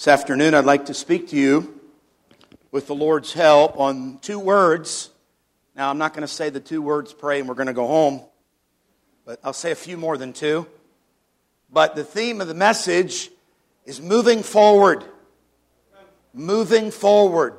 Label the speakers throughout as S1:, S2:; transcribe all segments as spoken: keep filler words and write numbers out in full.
S1: This afternoon I'd like to speak to you with the Lord's help on two words. Now I'm not going to say the two words pray and we're going to go home, but I'll say a few more than two. But the theme of the message is moving forward. Moving forward.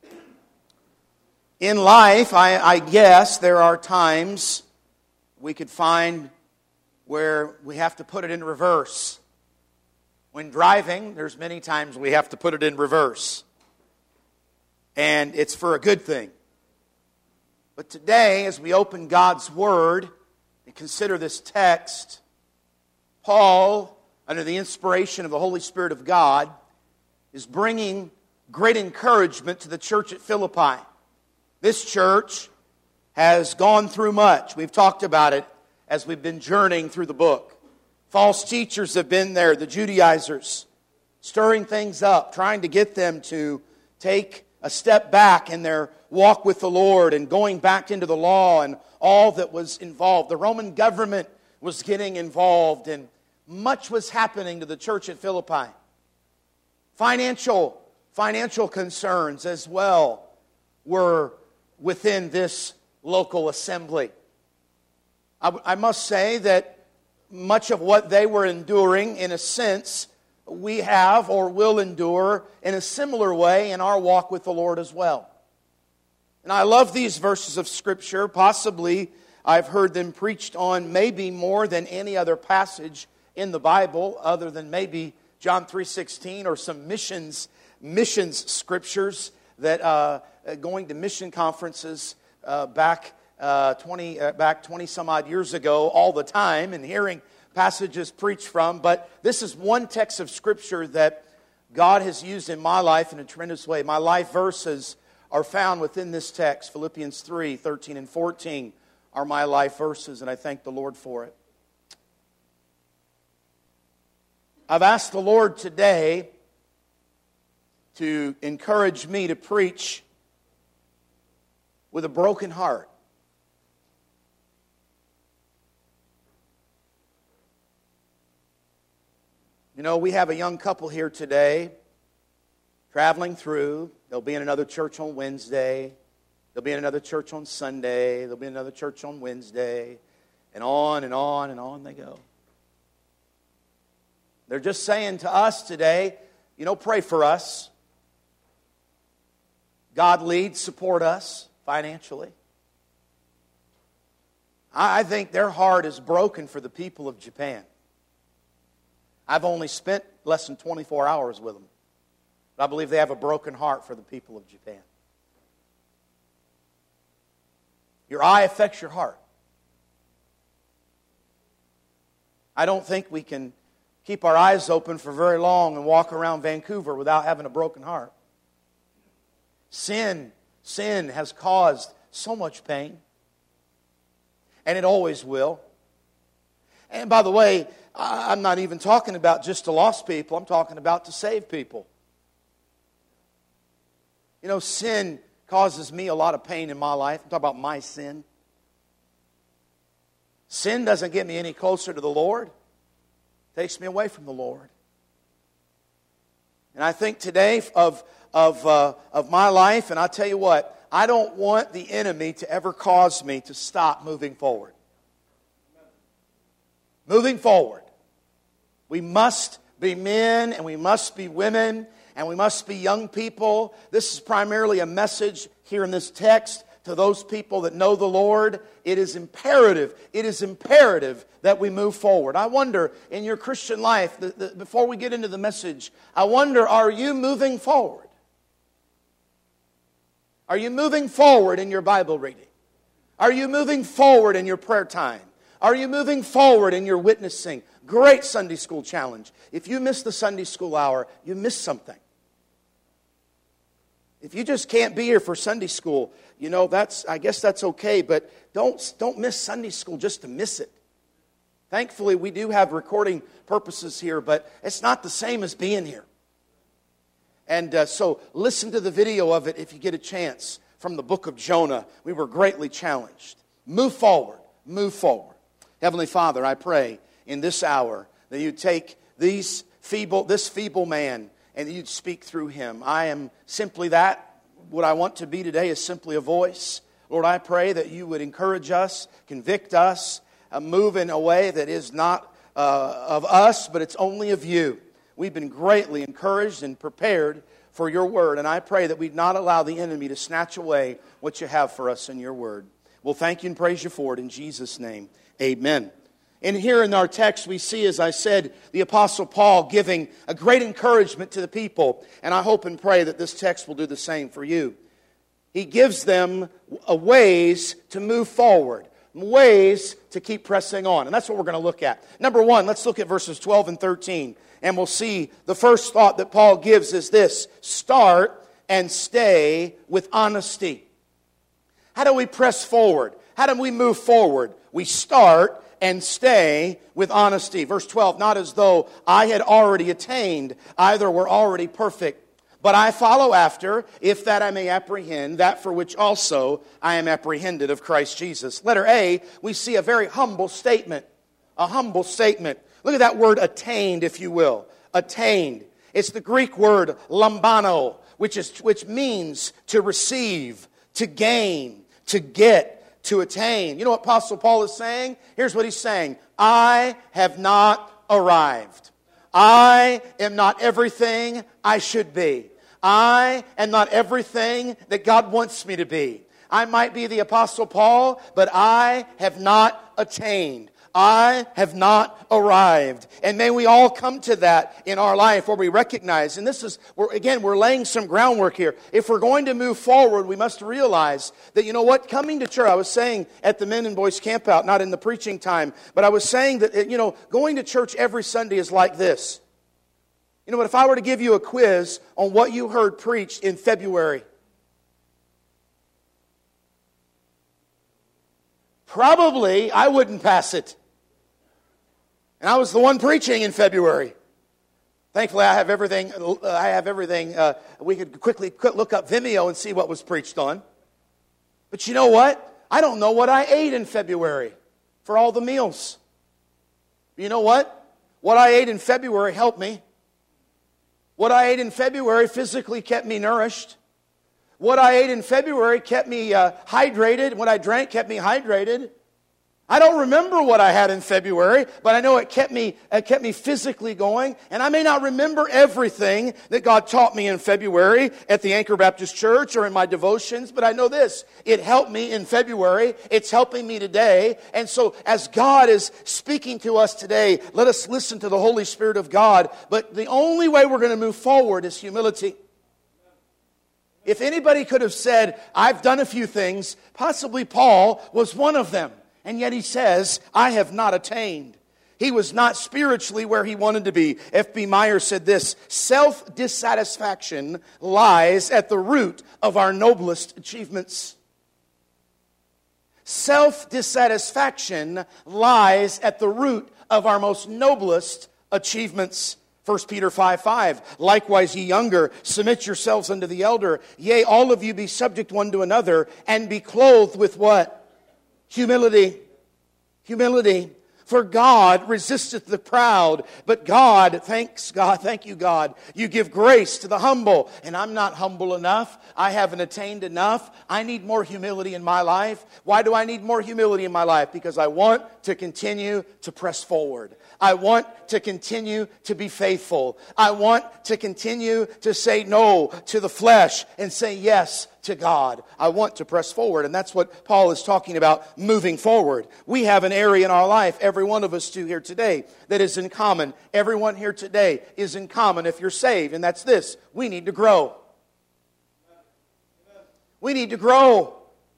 S1: In life, I, I guess there are times we could find where we have to put it in reverse. When driving, there's many times we have to put it in reverse. And it's for a good thing. But today, as we open God's Word and consider this text, Paul, under the inspiration of the Holy Spirit of God, is bringing great encouragement to the church at Philippi. This church has gone through much. We've talked about it as we've been journeying through the book. False teachers have been there, the Judaizers, stirring things up, trying to get them to take a step back in their walk with the Lord and going back into the law and all that was involved. The Roman government was getting involved and much was happening to the church at Philippi. Financial, financial concerns as well were within this local assembly. I, I must say that much of what they were enduring, in a sense, we have or will endure in a similar way in our walk with the Lord as well. And I love these verses of Scripture. Possibly I've heard them preached on maybe more than any other passage in the Bible, other than maybe John three sixteen or some missions missions scriptures that uh, going to mission conferences uh, back uh, twenty uh, back twenty some odd years ago all the time and hearing passages preached from. But this is one text of Scripture that God has used in my life in a tremendous way. My life verses are found within this text. Philippians three thirteen and fourteen are my life verses, and I thank the Lord for it. I've asked the Lord today to encourage me to preach with a broken heart. You know, we have a young couple here today traveling through. They'll be in another church on Wednesday. They'll be in another church on Sunday. They'll be in another church on Wednesday. And on and on and on they go. They're just saying to us today, you know, pray for us. God lead, support us financially. I think their heart is broken for the people of Japan. I've only spent less than twenty-four hours with them. But I believe they have a broken heart for the people of Japan. Your eye affects your heart. I don't think we can keep our eyes open for very long and walk around Vancouver without having a broken heart. Sin, sin has caused so much pain. And it always will. And by the way, I'm not even talking about just to lost people. I'm talking about to save people. You know, sin causes me a lot of pain in my life. I'm talking about my sin. Sin doesn't get me any closer to the Lord. It takes me away from the Lord. And I think today of, of, uh, of my life, and I'll tell you what, I don't want the enemy to ever cause me to stop moving forward. Moving forward. We must be men and we must be women and we must be young people. This is primarily a message here in this text to those people that know the Lord. It is imperative, it is imperative that we move forward. I wonder, in your Christian life, the, the, before we get into the message, I wonder, are you moving forward? Are you moving forward in your Bible reading? Are you moving forward in your prayer time? Are you moving forward in your witnessing? Great Sunday school challenge. If you miss the Sunday school hour, you miss something. If you just can't be here for Sunday school, you know, that's I guess that's okay, but don't, don't miss Sunday school just to miss it. Thankfully, we do have recording purposes here, but it's not the same as being here. And uh, so listen to the video of it if you get a chance from the book of Jonah. We were greatly challenged. Move forward. Move forward. Heavenly Father, I pray in this hour that you take these feeble, this feeble man and that you'd speak through him. I am simply that. What I want to be today is simply a voice. Lord, I pray that you would encourage us, convict us, uh, move in a way that is not uh, of us, but it's only of you. We've been greatly encouraged and prepared for your word, and I pray that we'd not allow the enemy to snatch away what you have for us in your word. We'll thank you and praise you for it in Jesus' name. Amen. And here in our text we see, as I said, the Apostle Paul giving a great encouragement to the people, and I hope and pray that this text will do the same for you. He gives them ways to move forward, ways to keep pressing on. And that's what we're going to look at. Number one, let's look at verses twelve and thirteen. And we'll see the first thought that Paul gives is this: start and stay with honesty. How do we press forward? How do we move forward? We start and stay with honesty. Verse twelve, not as though I had already attained, either were already perfect. But I follow after, if that I may apprehend, that for which also I am apprehended of Christ Jesus. Letter A, we see a very humble statement. A humble statement. Look at that word attained, if you will. Attained. It's the Greek word lambano, which is which means to receive, to gain, to get, to attain. You know what Apostle Paul is saying? Here's what he's saying. I have not arrived. I am not everything I should be. I am not everything that God wants me to be. I might be the Apostle Paul, but I have not attained. I have not arrived. And may we all come to that in our life where we recognize, and this is, we're, again, we're laying some groundwork here. If we're going to move forward, we must realize that, you know what, coming to church, I was saying at the men and boys camp out, not in the preaching time, but I was saying that, you know, going to church every Sunday is like this. You know what, if I were to give you a quiz on what you heard preached in February, probably I wouldn't pass it. And I was the one preaching in February. Thankfully, I have everything. Uh, I have everything. Uh, we could quickly look up Vimeo and see what was preached on. But you know what? I don't know what I ate in February for all the meals. You know what? What I ate in February helped me. What I ate in February physically kept me nourished. What I ate in February kept me uh, hydrated. What I drank kept me hydrated. I don't remember what I had in February, but I know it kept me it kept me physically going. And I may not remember everything that God taught me in February at the Anchor Baptist Church or in my devotions, but I know this. It helped me in February. It's helping me today. And so as God is speaking to us today, let us listen to the Holy Spirit of God. But the only way we're going to move forward is humility. If anybody could have said, I've done a few things, possibly Paul was one of them. And yet he says, I have not attained. He was not spiritually where he wanted to be. F B Meyer said this: self-dissatisfaction lies at the root of our noblest achievements. Self-dissatisfaction lies at the root of our most noblest achievements. First Peter five five, likewise ye younger, submit yourselves unto the elder. Yea, all of you be subject one to another, and be clothed with what? Humility. Humility. For God resisteth the proud, but God, thanks God, thank you God, you give grace to the humble. And I'm not humble enough. I haven't attained enough. I need more humility in my life. Why do I need more humility in my life? Because I want to continue to press forward. I want to continue to be faithful. I want to continue to say no to the flesh and say yes to God. I want to press forward. And that's what Paul is talking about, moving forward. We have an area in our life, every one of us do here today, that is in common. Everyone here today is in common if you're saved. And that's this: we need to grow. We need to grow.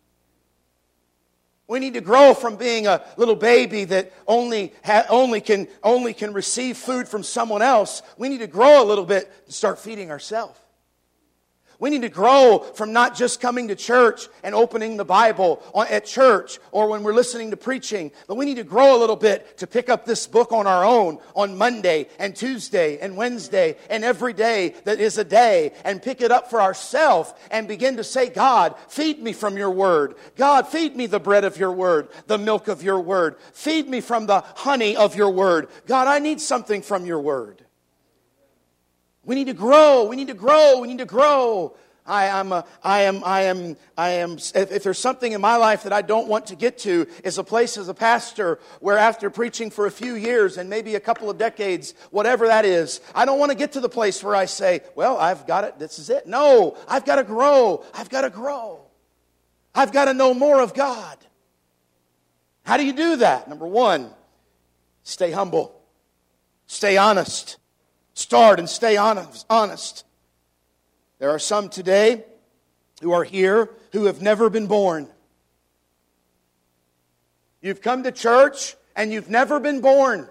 S1: We need to grow from being a little baby that only ha- only can only can receive food from someone else. We need to grow a little bit and start feeding ourselves. We need to grow from not just coming to church and opening the Bible at church or when we're listening to preaching, but we need to grow a little bit to pick up this book on our own on Monday and Tuesday and Wednesday and every day that is a day, and pick it up for ourselves and begin to say, God, feed me from your word. God, feed me the bread of your word, the milk of your word. Feed me from the honey of your word. God, I need something from your word. We need to grow. We need to grow. We need to grow. I am, a, I am, I am, I am, if, if there's something in my life that I don't want to get to, is a place as a pastor where after preaching for a few years and maybe a couple of decades, whatever that is, I don't want to get to the place where I say, well, I've got it, this is it. No, I've got to grow. I've got to grow. I've got to know more of God. How do you do that? Number one, stay humble. Stay honest. Start and stay honest. There are some today who are here who have never been born. You've come to church and you've never been born.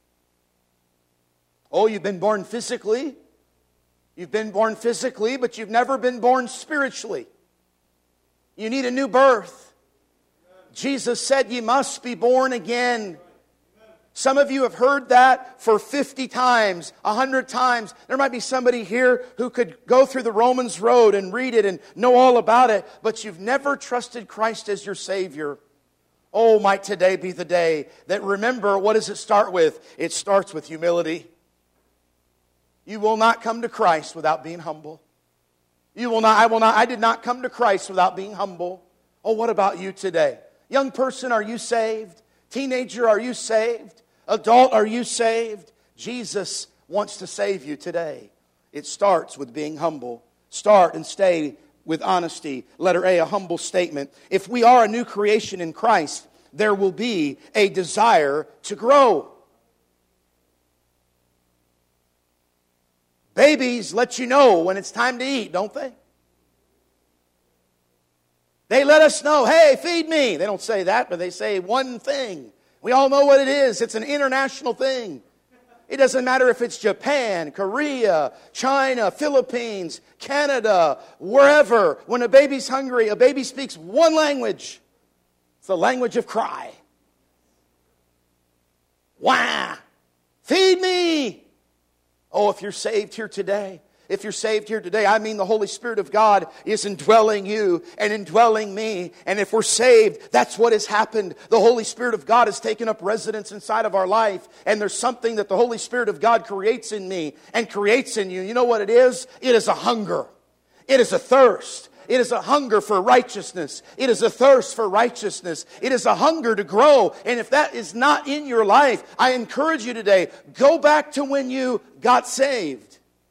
S1: Oh, you've been born physically. You've been born physically, but you've never been born spiritually. You need a new birth. Jesus said you must be born again. Some of you have heard that for fifty times, one hundred times. There might be somebody here who could go through the Romans road and read it and know all about it, but you've never trusted Christ as your Savior. Oh, might today be the day that, remember, what does it start with? It starts with humility. You will not come to Christ without being humble. You will not, I will not, I did not come to Christ without being humble. Oh, what about you today? Young person, are you saved? Teenager, are you saved? Adult, are you saved? Jesus wants to save you today. It starts with being humble. Start and stay with honesty. Letter A, a humble statement. If we are a new creation in Christ, there will be a desire to grow. Babies let you know when it's time to eat, don't they? They let us know, hey, feed me. They don't say that, but they say one thing. We all know what it is. It's an international thing. It doesn't matter if it's Japan, Korea, China, Philippines, Canada, wherever. When a baby's hungry, a baby speaks one language. It's the language of cry. Wah! Feed me! Oh, if you're saved here today, if you're saved here today, I mean the Holy Spirit of God is indwelling you and indwelling me. And if we're saved, that's what has happened. The Holy Spirit of God has taken up residence inside of our life. And there's something that the Holy Spirit of God creates in me and creates in you. You know what it is? It is a hunger. It is a thirst. It is a hunger for righteousness. It is a thirst for righteousness. It is a hunger to grow. And if that is not in your life, I encourage you today, go back to when you got saved.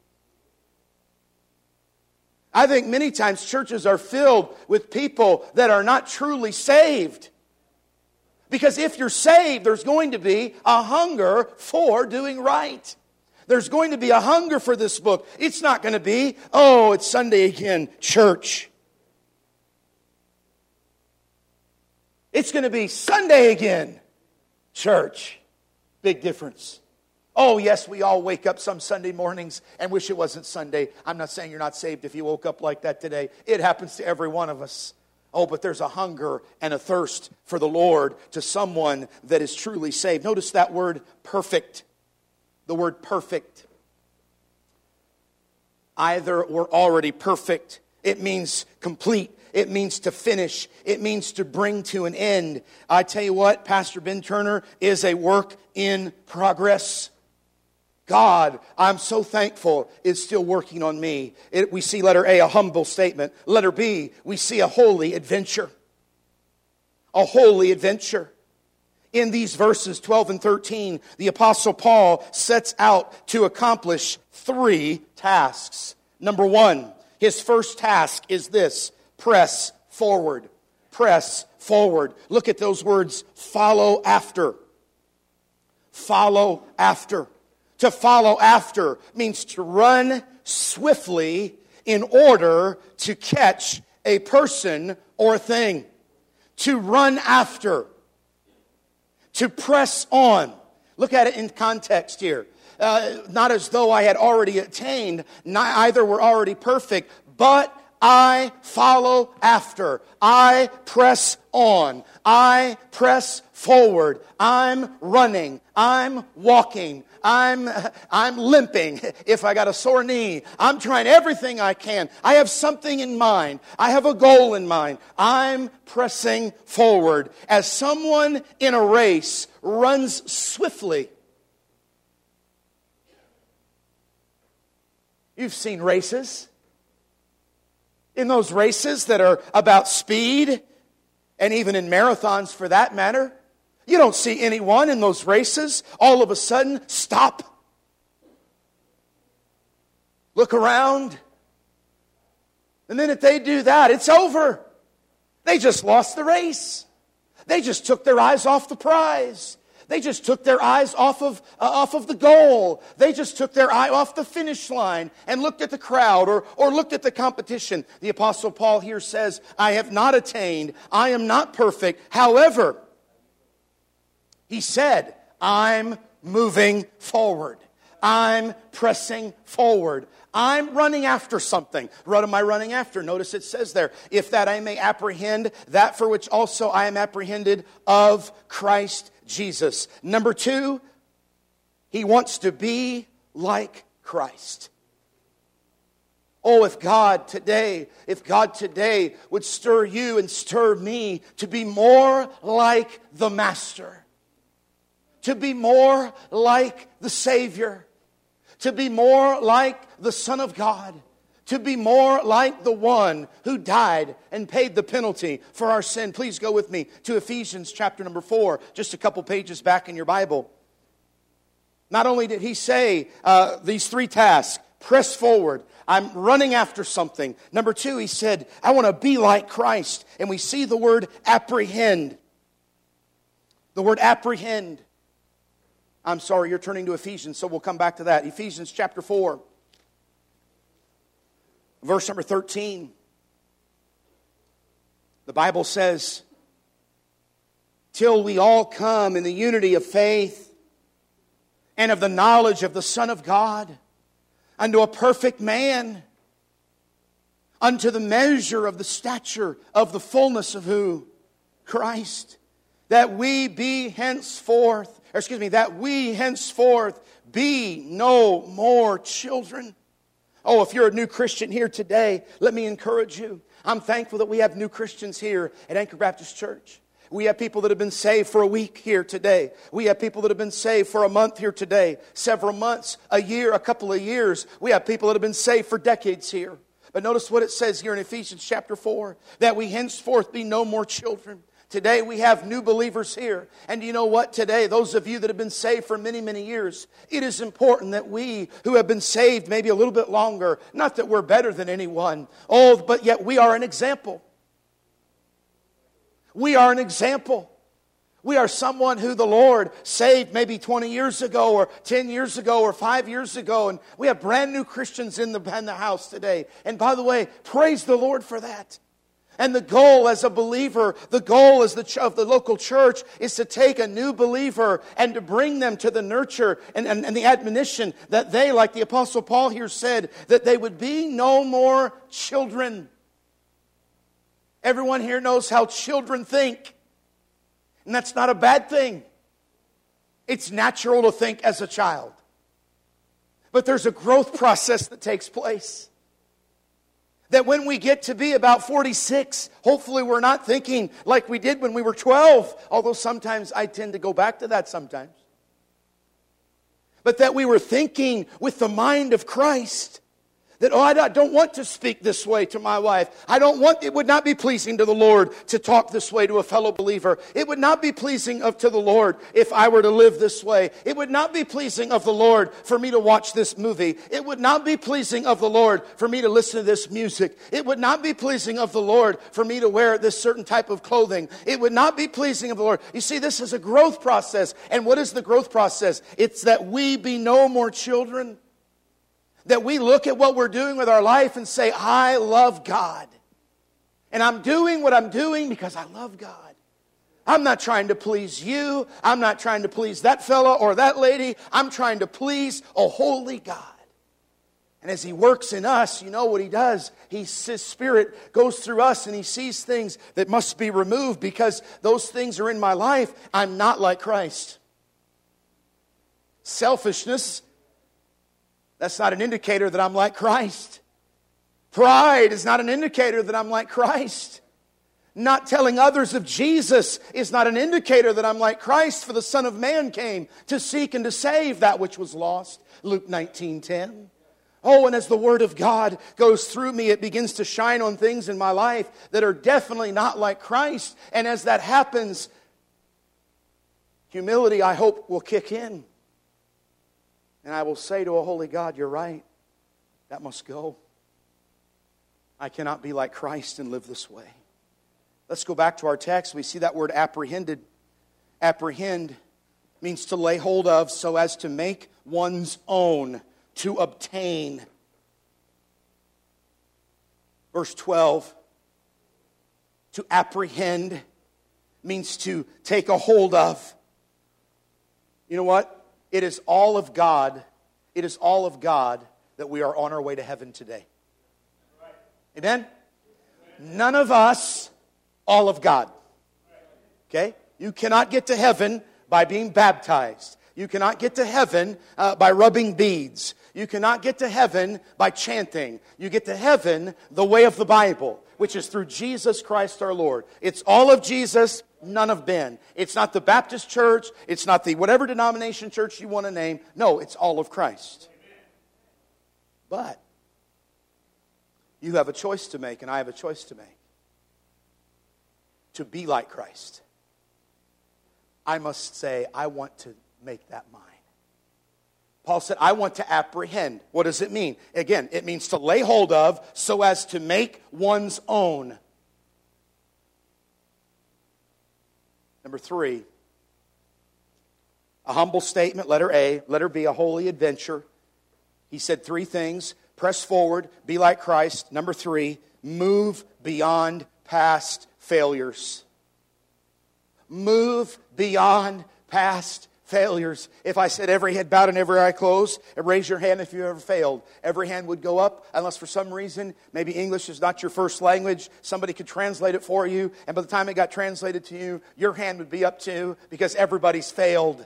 S1: I think many times churches are filled with people that are not truly saved. Because if you're saved, there's going to be a hunger for doing right. There's going to be a hunger for this book. It's not going to be, oh, it's Sunday again, church. It's going to be Sunday again, church. Big difference. Oh, yes, we all wake up some Sunday mornings and wish it wasn't Sunday. I'm not saying you're not saved if you woke up like that today. It happens to every one of us. Oh, but there's a hunger and a thirst for the Lord to someone that is truly saved. Notice that word perfect. The word perfect. Either we're already perfect. It means complete. It means to finish. It means to bring to an end. I tell you what, Pastor Ben Turner is a work in progress. God, I'm so thankful, is still working on me. It, we see letter A, a humble statement. Letter B, we see a holy adventure. A holy adventure. In these verses twelve and thirteen, the Apostle Paul sets out to accomplish three tasks. Number one, his first task is this: press forward. Press forward. Look at those words, follow after. Follow after. To follow after means to run swiftly in order to catch a person or a thing. To run after. To press on. Look at it in context here. Uh, not as though I had already attained, neither were already perfect, but I follow after. I press on. I press forward. I'm running. I'm walking. I'm, I'm limping if I got a sore knee. I'm trying everything I can. I have something in mind. I have a goal in mind. I'm pressing forward. As someone in a race runs swiftly, You've seen races. In those races that are about speed, and even in marathons for that matter, you don't see anyone in those races all of a sudden stop, look around. The minute they do that, it's over. They just lost the race. They just took their eyes off the prize. They just took their eyes off of, uh, off of the goal. They just took their eye off the finish line and looked at the crowd or, or looked at the competition. The Apostle Paul here says, I have not attained. I am not perfect. However, he said, I'm moving forward. I'm pressing forward. I'm running after something. What am I running after? Notice it says there, if that I may apprehend that for which also I am apprehended of Christ Jesus. Number two, he wants to be like Christ. Oh, if God today, if God today would stir you and stir me to be more like the Master, to be more like the Savior, to be more like the Son of God, to be more like the one who died and paid the penalty for our sin. Please go with me to Ephesians chapter number four, just a couple pages back in your Bible. Not only did he say uh, these three tasks, press forward, I'm running after something. Number two, he said, I want to be like Christ. And we see the word apprehend. The word apprehend. I'm sorry, you're turning to Ephesians, so we'll come back to that. Ephesians chapter four. Verse number thirteen. The Bible says, till we all come in the unity of faith and of the knowledge of the Son of God, unto a perfect man, unto the measure of the stature of the fullness of who? Christ. That we be henceforth, or excuse me, that we henceforth be no more children. Oh, if you're a new Christian here today, let me encourage you. I'm thankful that we have new Christians here at Anchor Baptist Church. We have people that have been saved for a week here today. We have people that have been saved for a month here today, several months, a year, a couple of years. We have people that have been saved for decades here. But notice what it says here in Ephesians chapter four, that we henceforth be no more children. Today we have new believers here. And you know what? Today, those of you that have been saved for many, many years, it is important that we who have been saved maybe a little bit longer, not that we're better than anyone, oh, but yet we are an example. We are an example. We are someone who the Lord saved maybe twenty years ago or ten years ago or five years ago. And we have brand new Christians in the, in the house today. And by the way, praise the Lord for that. And the goal as a believer, the goal as the ch- of the local church is to take a new believer and to bring them to the nurture and, and, and the admonition that they, like the Apostle Paul here said, that they would be no more children. Everyone here knows how children think. And that's not a bad thing. It's natural to think as a child. But there's a growth process that takes place. That when we get to be about forty-six, hopefully we're not thinking like we did when we were twelve. Although sometimes I tend to go back to that sometimes. But that we were thinking with the mind of Christ. That, oh, I don't want to speak this way to my wife. I don't want, it would not be pleasing to the Lord to talk this way to a fellow believer. It would not be pleasing of to the Lord if I were to live this way. It would not be pleasing of the Lord for me to watch this movie. It would not be pleasing of the Lord for me to listen to this music. It would not be pleasing of the Lord for me to wear this certain type of clothing. It would not be pleasing of the Lord. You see, this is a growth process. And what is the growth process? It's that we be no more children. That we look at what we're doing with our life and say, I love God. And I'm doing what I'm doing because I love God. I'm not trying to please you. I'm not trying to please that fella or that lady. I'm trying to please a holy God. And as He works in us, you know what He does? He, His Spirit goes through us and He sees things that must be removed because those things are in my life. I'm not like Christ. Selfishness, that's not an indicator that I'm like Christ. Pride is not an indicator that I'm like Christ. Not telling others of Jesus is not an indicator that I'm like Christ, for the Son of Man came to seek and to save that which was lost. Luke nineteen ten. Oh, and as the Word of God goes through me, it begins to shine on things in my life that are definitely not like Christ. And as that happens, humility, I hope, will kick in. And I will say to a holy God, you're right. That must go. I cannot be like Christ and live this way. Let's go back to our text. We see that word apprehended. Apprehend means to lay hold of so as to make one's own, to obtain. Verse twelve, to apprehend means to take a hold of. You know what? It is all of God. It is all of God that we are on our way to heaven today. Amen? None of us, all of God. Okay? You cannot get to heaven by being baptized. You cannot get to heaven uh, by rubbing beads. You cannot get to heaven by chanting. You get to heaven the way of the Bible, which is through Jesus Christ our Lord. It's all of Jesus, none of Ben. It's not the Baptist church. It's not the whatever denomination church you want to name. No, it's all of Christ. But you have a choice to make, and I have a choice to make. To be like Christ. I must say, I want to make that mine. Paul said, I want to apprehend. What does it mean? Again, it means to lay hold of so as to make one's own. Number three, a humble statement, letter A. Letter B, a holy adventure. He said three things. Press forward, be like Christ. Number three, move beyond past failures. Move beyond past failures. If I said every head bowed and every eye closed, and raise your hand if you ever failed, every hand would go up, unless for some reason, maybe English is not your first language, somebody could translate it for you, and by the time it got translated to you, your hand would be up too, because everybody's failed.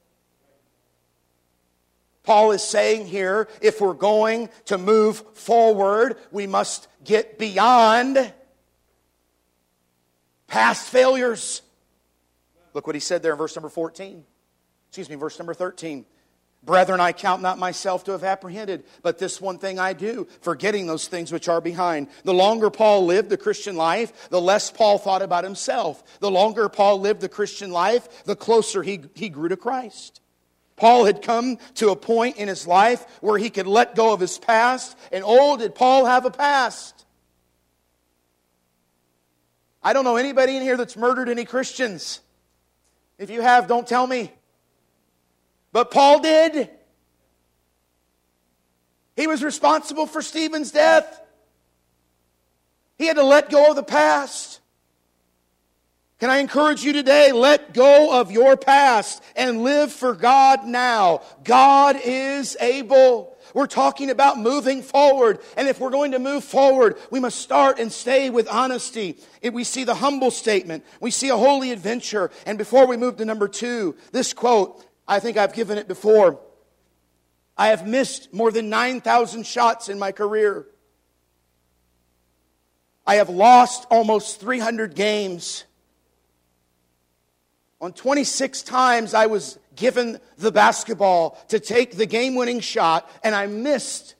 S1: Paul is saying here, if we're going to move forward, we must get beyond past failures. Look what he said there in verse number fourteen. Excuse me, verse number thirteen. Brethren, I count not myself to have apprehended, but this one thing I do, forgetting those things which are behind. The longer Paul lived the Christian life, the less Paul thought about himself. The longer Paul lived the Christian life, the closer he, he grew to Christ. Paul had come to a point in his life where he could let go of his past. And oh, did Paul have a past? I don't know anybody in here that's murdered any Christians. If you have, don't tell me. But Paul did. He was responsible for Stephen's death. He had to let go of the past. Can I encourage you today, let go of your past and live for God now. God is able. We're talking about moving forward. And if we're going to move forward, we must start and stay with honesty. If we see the humble statement. We see a holy adventure. And before we move to number two, this quote, I think I've given it before. I have missed more than nine thousand shots in my career. I have lost almost three hundred games. On twenty-six times I was given the basketball to take the game-winning shot, and I missed.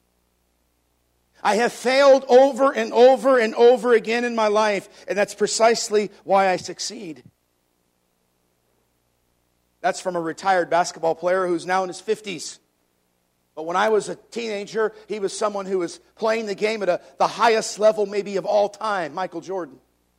S1: I have failed over and over and over again in my life, and that's precisely why I succeed. That's from a retired basketball player who's now in his fifties. But when I was a teenager, he was someone who was playing the game at a, the highest level maybe of all time, Michael Jordan.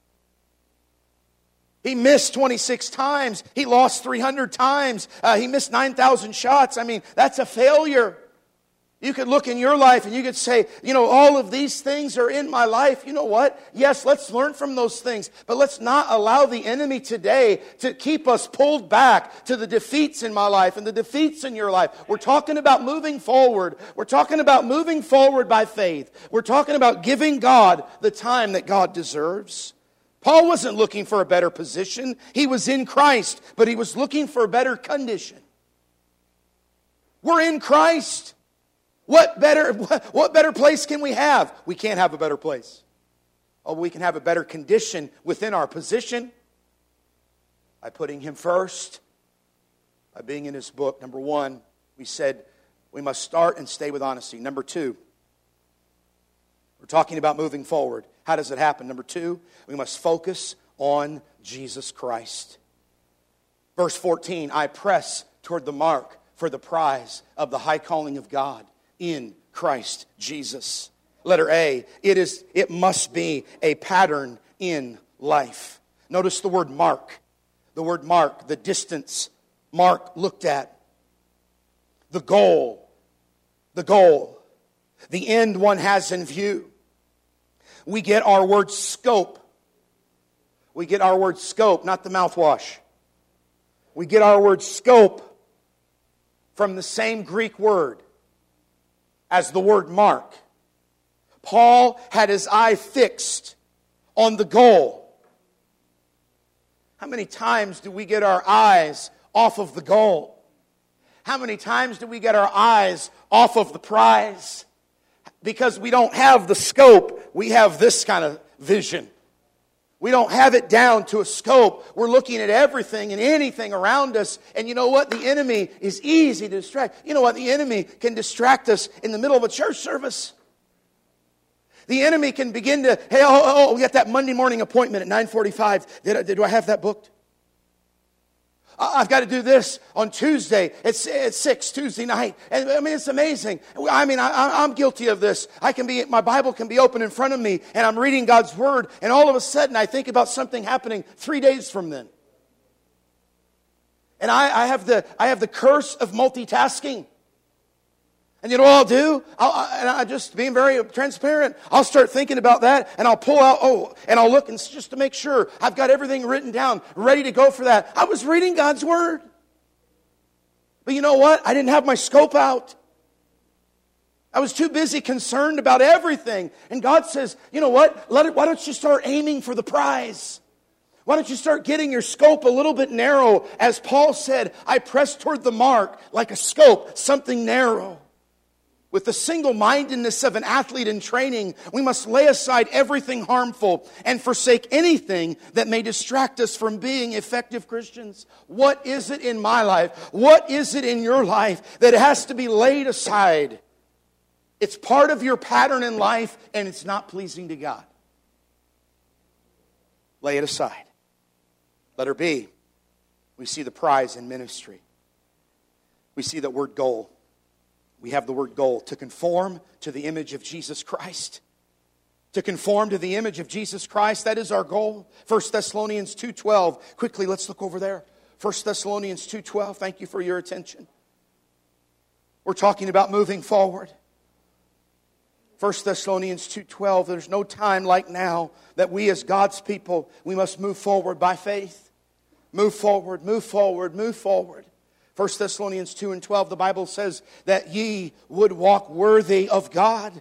S1: He missed twenty-six times. He lost three hundred times. Uh, he missed nine thousand shots. I mean, that's a failure. You could look in your life and you could say, you know, all of these things are in my life. You know what? Yes, let's learn from those things. But let's not allow the enemy today to keep us pulled back to the defeats in my life and the defeats in your life. We're talking about moving forward. We're talking about moving forward by faith. We're talking about giving God the time that God deserves. Paul wasn't looking for a better position. He was in Christ, but he was looking for a better condition. We're in Christ. What better, what better place can we have? We can't have a better place. Oh, we can have a better condition within our position by putting Him first, by being in His book. Number one, we said We must start and stay with honesty. Number two, we're talking about moving forward. How does it happen? Number two, we must focus on Jesus Christ. Verse fourteen, I press toward the mark for the prize of the high calling of God in Christ Jesus. Letter A, it is, it must be a pattern in life. Notice the word mark. The word mark, the distance Mark looked at. The goal. The goal. The end one has in view. We get our word scope. We get our word scope, not the mouthwash. We get our word scope from the same Greek word as the word mark. Paul had his eye fixed on the goal. How many times do we get our eyes off of the goal? How many times do we get our eyes off of the prize? Because we don't have the scope, we have this kind of vision. We don't have it down to a scope. We're looking at everything and anything around us. And you know what? The enemy is easy to distract. You know what? The enemy can distract us in the middle of a church service. The enemy can begin to, hey, oh, oh, oh we got that Monday morning appointment at nine forty-five. Did I, did I have that booked? I've got to do this on Tuesday at six, Tuesday night. And I mean, it's amazing. I mean, I, I'm guilty of this. I can be, my Bible can be open in front of me and I'm reading God's Word. And all of a sudden I think about something happening three days from then. And I, I have the, I have the curse of multitasking. And you know what I'll do? I'll, I, and I just being very transparent. I'll start thinking about that, and I'll pull out. Oh, and I'll look and just to make sure I've got everything written down, ready to go for that. I was reading God's Word, but you know what? I didn't have my scope out. I was too busy concerned about everything. And God says, you know what? Let it. Why don't you start aiming for the prize? Why don't you start getting your scope a little bit narrow? As Paul said, I press toward the mark like a scope, something narrow. With the single-mindedness of an athlete in training, we must lay aside everything harmful and forsake anything that may distract us from being effective Christians. What is it in my life? What is it in your life that has to be laid aside? It's part of your pattern in life, and it's not pleasing to God. Lay it aside. Letter B, we see the prize in ministry. We see the word goal. We have the word goal, to conform to the image of Jesus Christ. To conform to the image of Jesus Christ, that is our goal. First Thessalonians two twelve. Quickly, let's look over there. First Thessalonians two twelve. Thank you for your attention. We're talking about moving forward. First Thessalonians two twelve. There's no time like now that we as God's people, we must move forward by faith. Move forward, move forward, move forward. First Thessalonians two and twelve, the Bible says that ye would walk worthy of God.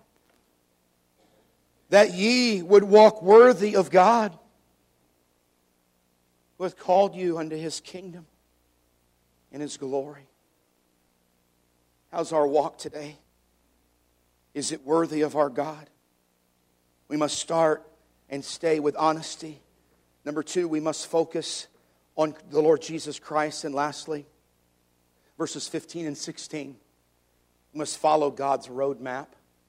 S1: That ye would walk worthy of God, who hath called you unto His kingdom and His glory. How's our walk today? Is it worthy of our God? We must start and stay with honesty. Number two, we must focus on the Lord Jesus Christ. And lastly, verses fifteen and sixteen. We must follow God's roadmap.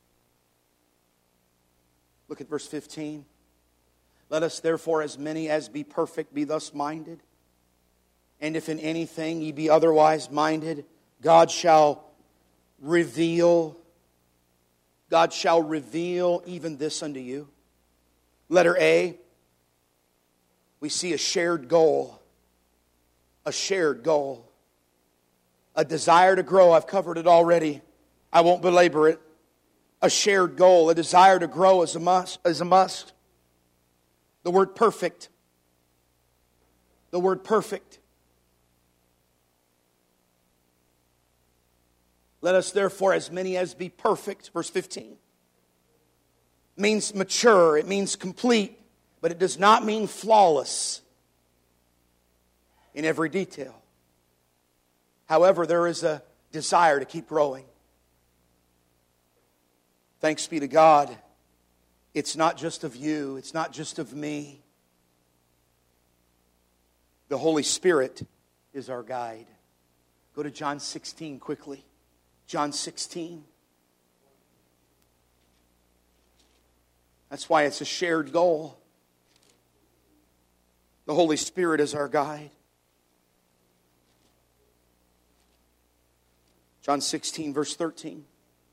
S1: Look at verse fifteen. Let us therefore, as many as be perfect, be thus minded. And if in anything ye be otherwise minded, God shall reveal, God shall reveal even this unto you. Letter A, we see a shared goal. A shared goal. A desire to grow. I've covered it already. I won't belabor it. A shared goal. A desire to grow is a must. Is a must. The word perfect. The word perfect. Let us therefore, as many as be perfect, verse fifteen. It means mature. It means complete. But it does not mean flawless in every detail. However, there is a desire to keep growing. Thanks be to God. It's not just of you. It's not just of me. The Holy Spirit is our guide. Go to John sixteen quickly. John sixteen. That's why it's a shared goal. The Holy Spirit is our guide. John sixteen, verse thirteen.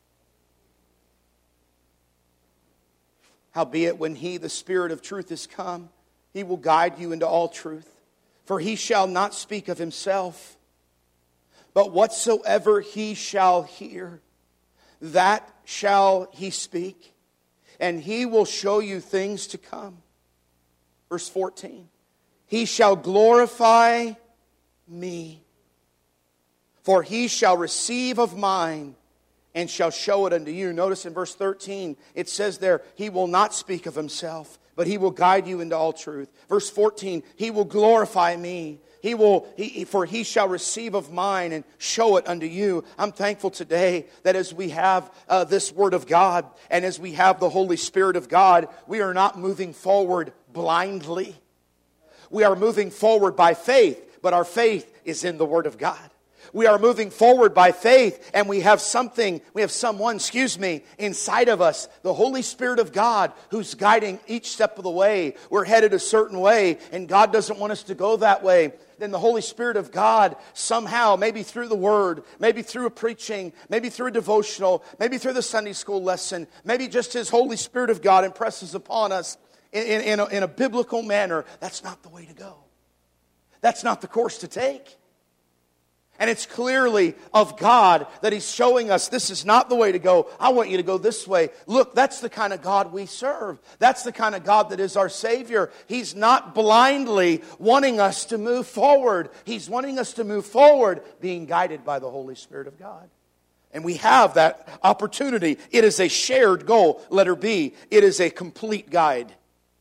S1: Howbeit, when He, the Spirit of truth, is come, He will guide you into all truth. For He shall not speak of Himself, but whatsoever He shall hear, that shall He speak, and He will show you things to come. Verse fourteen. He shall glorify me, for He shall receive of mine and shall show it unto you. Notice in verse thirteen, it says there, He will not speak of Himself, but He will guide you into all truth. Verse fourteen, He will glorify me. He will, he, for He shall receive of mine and show it unto you. I'm thankful today that as we have uh, this Word of God and as we have the Holy Spirit of God, we are not moving forward blindly. We are moving forward by faith, but our faith is in the Word of God. We are moving forward by faith, and we have something, we have someone, excuse me, inside of us, the Holy Spirit of God, who's guiding each step of the way. We're headed a certain way, and God doesn't want us to go that way. Then the Holy Spirit of God somehow, maybe through the Word, maybe through a preaching, maybe through a devotional, maybe through the Sunday school lesson, maybe just His Holy Spirit of God impresses upon us in, in, in, a, in a biblical manner. That's not the way to go. That's not the course to take. And it's clearly of God that He's showing us this is not the way to go. I want you to go this way. Look, that's the kind of God we serve. That's the kind of God that is our Savior. He's not blindly wanting us to move forward. He's wanting us to move forward being guided by the Holy Spirit of God. And we have that opportunity. It is a shared goal. Letter B, it is a complete guide.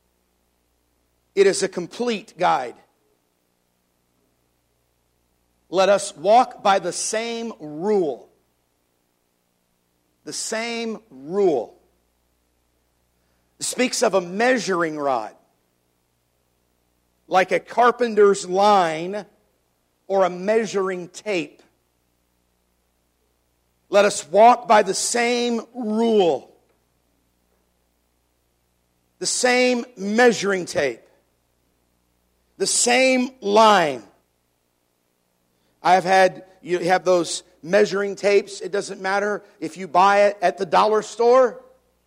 S1: It is a complete guide. Let us walk by the same rule. The same rule. It speaks of a measuring rod, like a carpenter's line or a measuring tape. Let us walk by the same rule, the same measuring tape, the same line. I've had, you have those measuring tapes. It doesn't matter if you buy it at the dollar store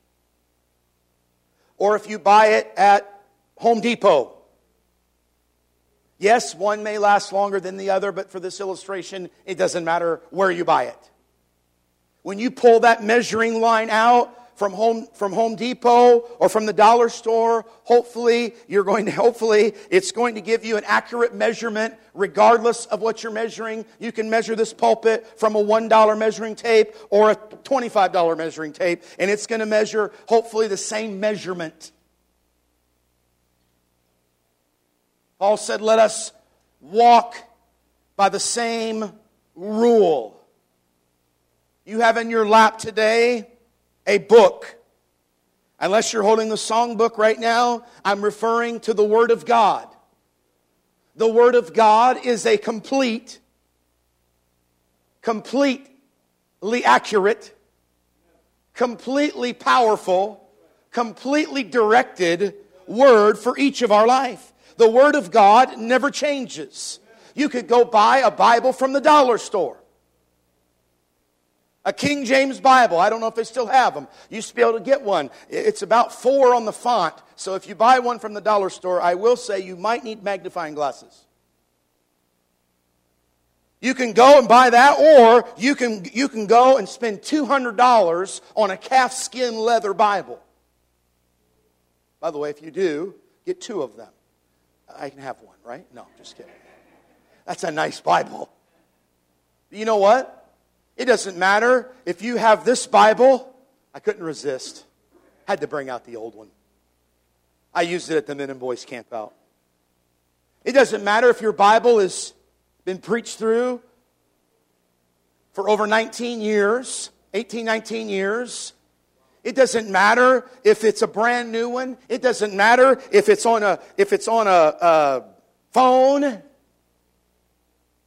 S1: or if you buy it at Home Depot. Yes, one may last longer than the other, but for this illustration, it doesn't matter where you buy it. When you pull that measuring line out from Home from Home Depot or from the dollar store, hopefully you're going to hopefully it's going to give you an accurate measurement regardless of what you're measuring. You can measure this pulpit from a one dollar measuring tape or a twenty-five dollar measuring tape, and it's going to measure hopefully the same measurement. Paul said, "Let us walk by the same rule." You have in your lap today a book. Unless you're holding the songbook right now, I'm referring to the Word of God. The Word of God is a complete, completely accurate, completely powerful, completely directed Word for each of our life. The Word of God never changes. You could go buy a Bible from the dollar store. A King James Bible. I don't know if they still have them. You used to be able to get one. It's about four on the font. So if you buy one from the dollar store, I will say you might need magnifying glasses. You can go and buy that, or you can, you can go and spend two hundred dollars on a calfskin leather Bible. By the way, if you do, get two of them. I can have one, right? No, just kidding. That's a nice Bible. You know what? It doesn't matter if you have this Bible. I couldn't resist. Had to bring out the old one. I used it at the men and boys camp out. It doesn't matter if your Bible has been preached through for over nineteen years, eighteen, nineteen years. It doesn't matter if it's a brand new one. It doesn't matter if it's on a if it's on a, a phone.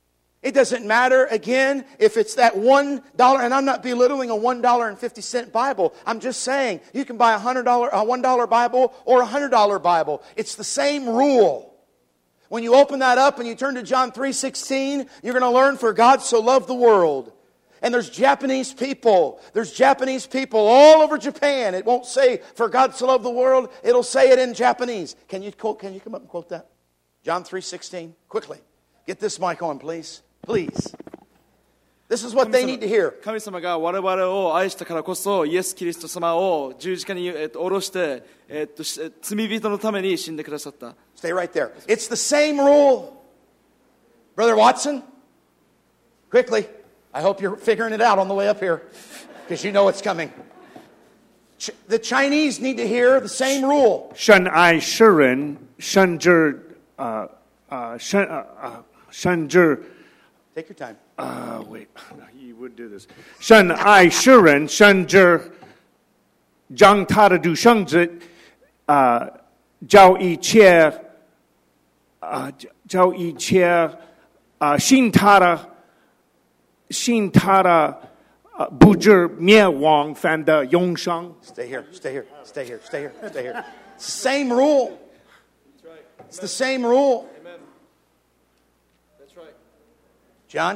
S1: It doesn't matter, again, if it's that one dollar, and I'm not belittling a one dollar and fifty cent Bible. I'm just saying, you can buy a one hundred dollar, a one dollar Bible or a one hundred dollar Bible. It's the same rule. When you open that up and you turn to John three sixteen, you're going to learn, for God so loved the world. And there's Japanese people. There's Japanese people all over Japan. It won't say, for God so loved the world. It'll say it in Japanese. Can you quote, can you come up and quote that? John three sixteen. Quickly. Get this mic on, please. Please. This is what they need to hear.
S2: 神様が我々を愛したからこそ、イエス・キリスト様を十字架に、えっと、下ろして、えっと、罪人のために死んでくださった。
S1: Stay right there. It's the same rule. Brother Watson, quickly. I hope you're figuring it out on the way up here, because you know it's coming. Ch- the Chinese need to hear the same rule.
S3: 圣爱世人，甚至呃呃甚呃呃甚至
S1: Take your time.
S3: Uh, wait, you would do this. 圣爱世人，甚至将他的独生子，啊，叫一切，啊，叫一切，啊，信他的，信他的，呃，不致灭亡，反得永生。
S1: Stay here. Stay here. Stay here. Stay here. Stay here. It's the same rule. It's the same rule.
S2: Amen. That's right.
S1: John?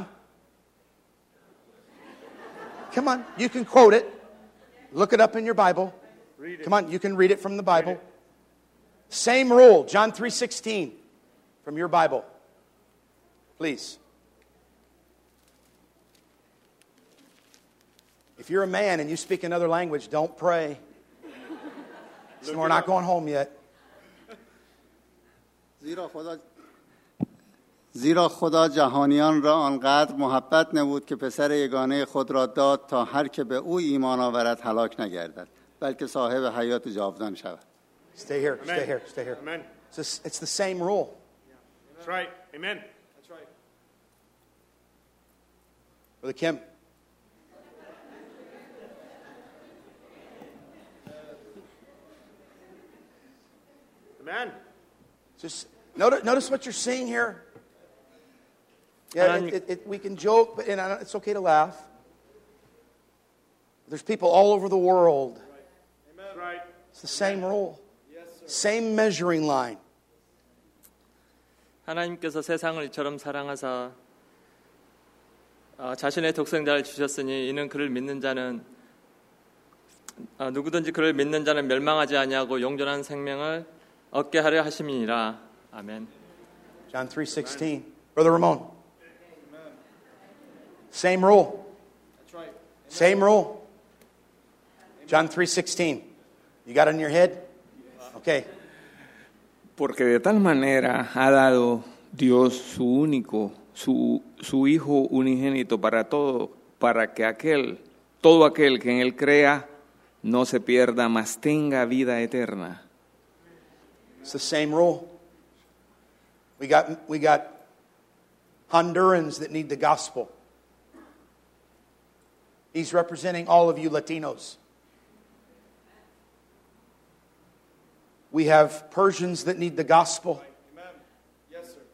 S1: Come on, you can quote it. Look it up in your Bible.
S2: Read it.
S1: Come on, you can read it from the Bible. Same rule, John three sixteen, from your Bible. Please. If you're a man and you speak another language, don't pray. So we're not going home yet.
S4: زیرا خدا زیرا خدا جهانیان را آنقدر محبت نمود که پسر یگانه خود را داد تا هر که به او ایمان آورد هلاک نگردد بلکه صاحب حیات جاودان شود.
S1: Stay here, stay here, stay here.
S3: Amen.
S1: It's, it's the same rule.
S3: That's right. Amen.
S2: That's right.
S1: Brother Kim.
S3: Amen.
S1: Just notice, notice what you're seeing here. Yeah, it, it, it, we can joke, but and I, it's okay to laugh. There's people all over the world.
S3: That's right.
S1: It's the same rule. Same measuring line.
S5: 하나님께서 세상을 이처럼 사랑하사 어, 자신의 독생자를 주셨으니 이는 그를 믿는 자는 어, 누구든지 그를 믿는 자는 멸망하지 아니하고 영존한 생명을 얻게 하려 하심이니라. 아멘.
S1: John three sixteen. Brother Ramon. Same rule.
S2: That's right.
S1: Same rule. John three sixteen. You got it in your head? Okay.
S6: Porque de tal manera ha dado Dios su único, su, su Hijo unigénito para todo, para que aquel, todo aquel que en Él crea no se pierda, mas tenga vida eterna.
S1: It's the same rule. We got, we got Hondurans that need the gospel. He's representing all of you Latinos. We have Persians that need the gospel.
S2: Amen. Yes, sir.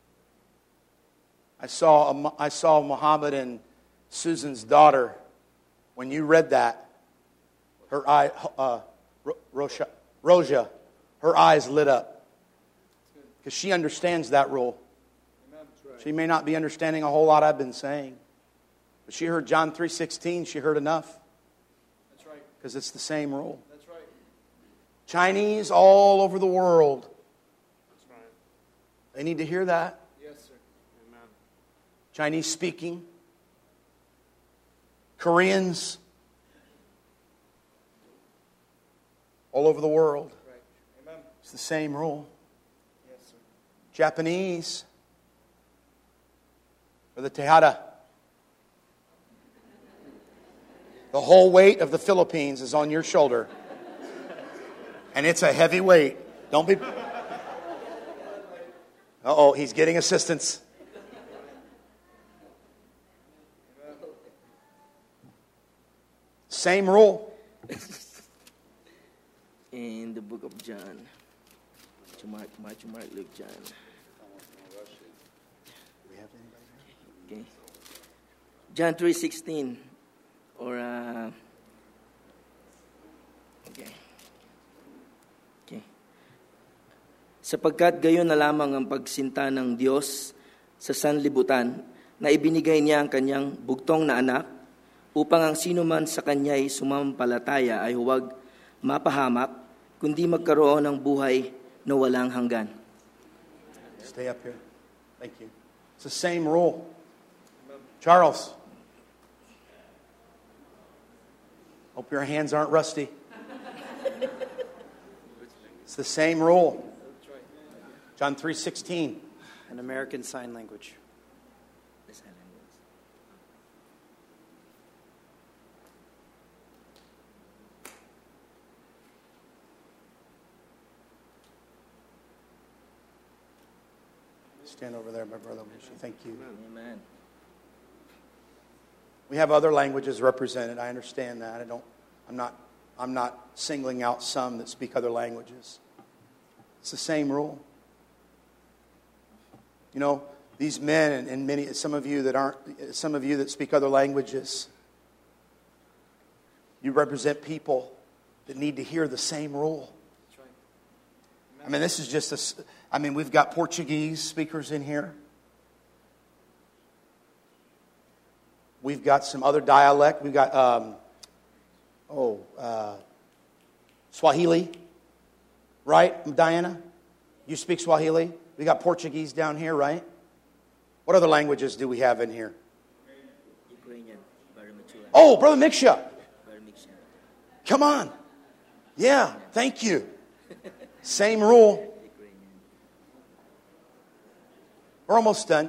S1: I saw, I saw Muhammad and Susan's daughter. When you read that, her eye, uh, Roja, Roja, her eyes lit up. Because she understands that rule. She may not be understanding a whole lot I've been saying. But she heard John three sixteen. She heard enough.
S2: That's right.
S1: Because it's the same rule.
S2: That's right.
S1: Chinese all over the world.
S3: That's right.
S1: They need to hear that.
S2: Yes, sir.
S3: Amen.
S1: Chinese speaking. Koreans. All over the world.
S2: Right. Amen.
S1: It's the same rule.
S2: Yes, sir.
S1: Japanese. Or the Tejada. The whole weight of the Philippines is on your shoulder. And it's a heavy weight. Don't be... Uh-oh, he's getting assistance. Same rule.
S7: In the book of John. Matthew, Mark, Matthew, Mark, Luke, John. Okay. John three sixteen, or uh, okay. Okay. Sapagkat gayon na lamang ang pagsinta ng Diyos sa sanlibutan na ibinigay niya ang kanyang bugtong na anak upang ang sino man sa kanya'y sumampalataya ay huwag mapahamak kundi magkaroon ng buhay na walang hanggan.
S1: Stay up here. Thank you. It's the same rule. Charles. Hope your hands aren't rusty. It's the same rule. John three sixteen.
S8: An American Sign Language.
S1: Stand over there, my brother. Thank you.
S7: Amen.
S1: We have other languages represented. I understand that. I don't. I'm not. I'm not singling out some that speak other languages. It's the same rule. You know, these men and, and many, some of you that aren't, some of you that speak other languages, you represent people that need to hear the same rule. I mean, this is just a. I mean, we've got Portuguese speakers in here. We've got some other dialect. We've got, um, oh, uh, Swahili. Right, Diana? You speak Swahili? We got Portuguese down here, right? What other languages do we have in here?
S7: Ukrainian, very mature.
S1: Oh, Brother Miksha.
S7: Very mature.
S1: Come on. Yeah, thank you. Same rule. We're almost done.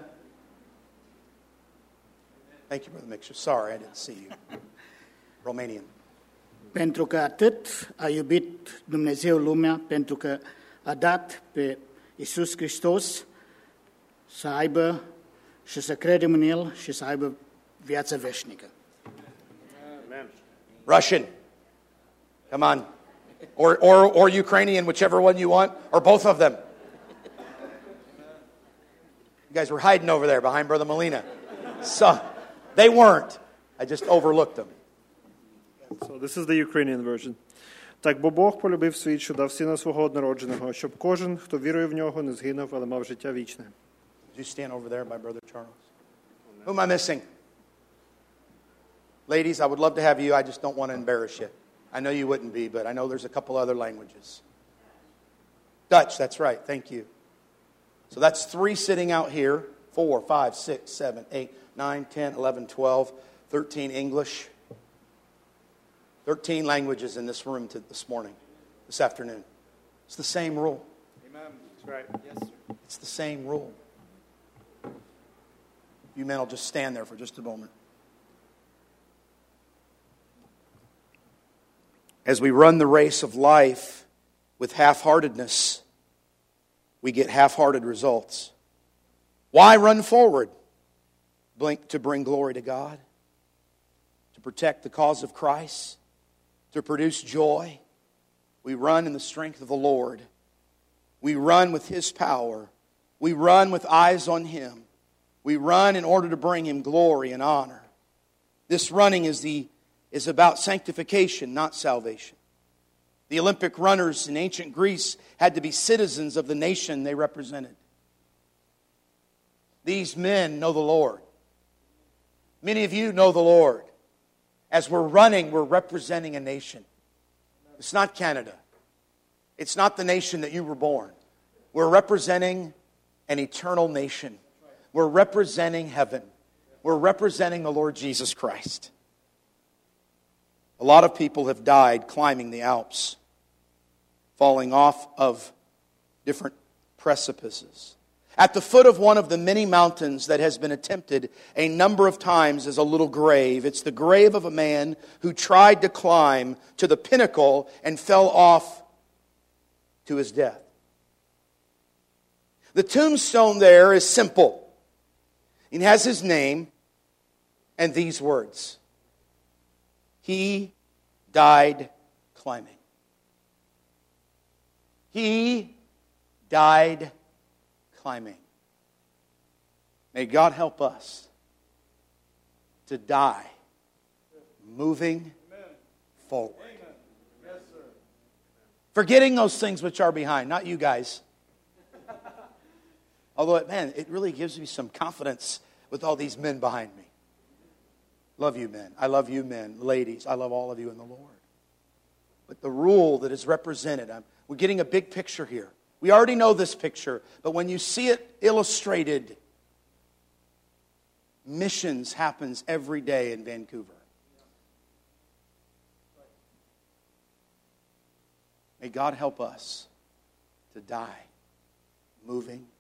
S1: Thank you, Brother Miksha. Sorry, I didn't see you. Romanian.
S9: Pentru că atât a iubit Dumnezeu lumea, pentru că a dat pe Iisus Hristos să aibă și să credem în El și să aibă viața veșnică.
S3: Amen.
S1: Russian. Come on. Or, or, or Ukrainian, whichever one you want, or both of them. You guys were hiding over there behind Brother Molina. So, they weren't. I just overlooked them.
S10: So this is the Ukrainian version. Так, бо Бог полюбив світ, що дав Сина Свого однородженого, щоб кожен, хто вірує в Нього, не згинув, але мав життя вічне.
S1: Did you stand over there, my brother Charles? Who am I missing? Ladies, I would love to have you. I just don't want to embarrass you. I know you wouldn't be, but I know there's a couple other languages. Dutch, that's right. Thank you. So that's three sitting out here. Four, five, six, seven, eight, nine, ten, eleven, twelve, thirteen English. thirteen languages in this room to this morning, this afternoon. It's the same rule.
S10: Amen. That's right. Yes, sir.
S1: It's the same rule. You men will just stand there for just a moment. As we run the race of life with half-heartedness, we get half-hearted results. Why run forward? Blink to bring glory to God, to protect the cause of Christ, to produce joy. We run in the strength of the Lord. We run with His power. We run with eyes on Him. We run in order to bring Him glory and honor. This running is the is about sanctification, not salvation. The Olympic runners in ancient Greece had to be citizens of the nation they represented. These men know the Lord. Many of you know the Lord. As we're running, we're representing a nation. It's not Canada. It's not the nation that you were born. We're representing an eternal nation. We're representing heaven. We're representing the Lord Jesus Christ. A lot of people have died climbing the Alps, falling off of different precipices. At the foot of one of the many mountains that has been attempted a number of times is a little grave. It's the grave of a man who tried to climb to the pinnacle and fell off to his death. The tombstone there is simple. It has his name and these words. He died climbing. He died climbing. May God help us to die, moving forward. Forgetting those things which are behind, not you guys. Although, man, it really gives me some confidence with all these men behind me. Love you, men. I love you, men. Ladies, I love all of you in the Lord. But the rule that is represented, I'm, we're getting a big picture here. We already know this picture, but when you see it illustrated, missions happens every day in Vancouver. May God help us to die moving